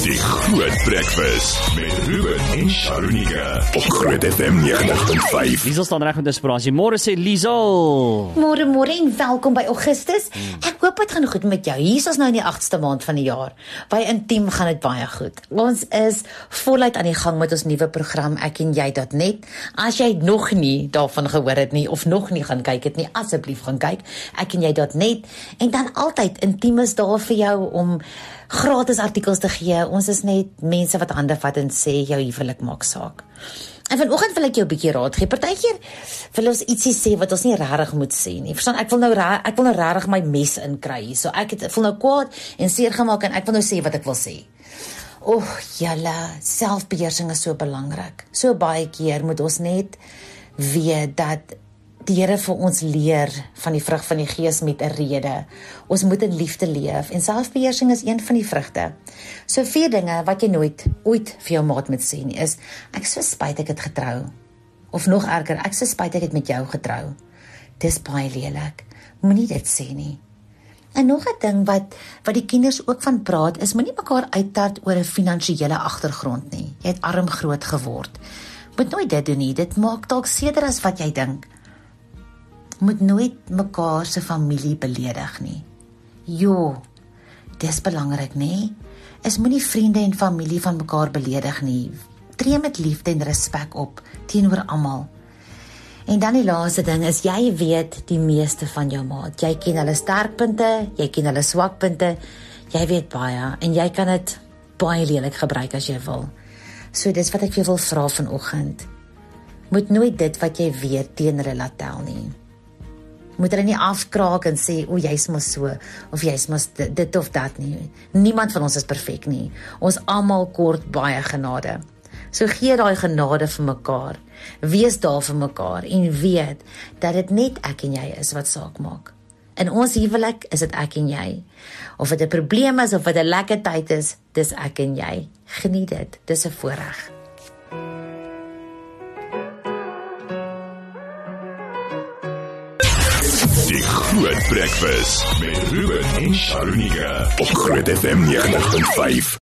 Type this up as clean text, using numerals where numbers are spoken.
Die Groot Breakfast met Ruben en Sharonike op Groot FM 90.5. Liesel staan reg met inspirasie. Môre sê Liesel. Môre en welkom by Augustus. Ek hoop dit gaan goed met jou. Hier is ons nou in die 8ste maand van die jaar. By Intiem gaan dit baie goed. Ons is voluit aan die gang met ons nuwe program ekenjy.net. As jy nog nie daarvan gehoor het nie of nog nie gaan kyk het nie, asseblief gaan kyk ekenjy.net. En dan altyd Intiem is daar vir jou om gratis artikels te gee. Ons is net mense wat hande vat en sê jou huwelik maak saak. En vanoggend wil ek jou 'n bietjie raad gee. Partykeer wil ons ietsie sê wat ons nie regtig moet sê nie. Verstaan, ek wil nou regtig my mes inkry. So ek voel nou kwaad en seer gemaak en ek wil nou sê wat ek wil sê. Julle, selfbeheersing is so belangrik. So baie keer moet ons net weet dat die Here vir ons leer van die vrug van die Gees met 'n rede. Ons moet in liefde leef en selfbeheersing is een van die vrugte. So 4 dinge wat jy nooit ooit vir jou maat moet sê nie is: ek is so spyt ek het getrou. Of nog erger, ek is so spyt ek het met jou getrou. Dis baie lelik. Moenie dit sê nie. En nog 'n ding wat die kinders ook van praat is: moenie mekaar uittart oor 'n finansiële agtergrond nie. Jy het arm groot geword. Moet nooit dit doen nie. Dit maak dalk seerder as wat jy dink. Moet nooit mekaar se familie beledig nie. Dis belangrik, nee. Moenie vriende en familie van mekaar beledig nie. Tree met liefde en respek op teenoor almal. En dan die laaste ding is: jy weet die meeste van jou maat. Jy ken hulle sterkpunte, jy ken hulle swakpunte. Jy weet baie en jy kan dit baie lelik gebruik as jy wil. So dis wat ek vir jou wil vra vanoggend. Moet nooit dit wat jy weet teen hulle laat tel nie. Moet hulle nie afkraak en sê, jy's mos so, of jy's mos dit of dat nie. Niemand van ons is perfek nie. Ons almal kort baie genade. So gee daai genade vir mekaar. Wees daar vir mekaar en weet dat dit net ek en jy is wat saak maak. In ons huwelik is dit ek en jy. Of dit 'n probleem is of dit 'n lekker tyd is, dis ek en jy. Geniet dit. Dis 'n voorreg. Die Groot Breakfast met Ruben en Sharonike op Groot FM 90.5.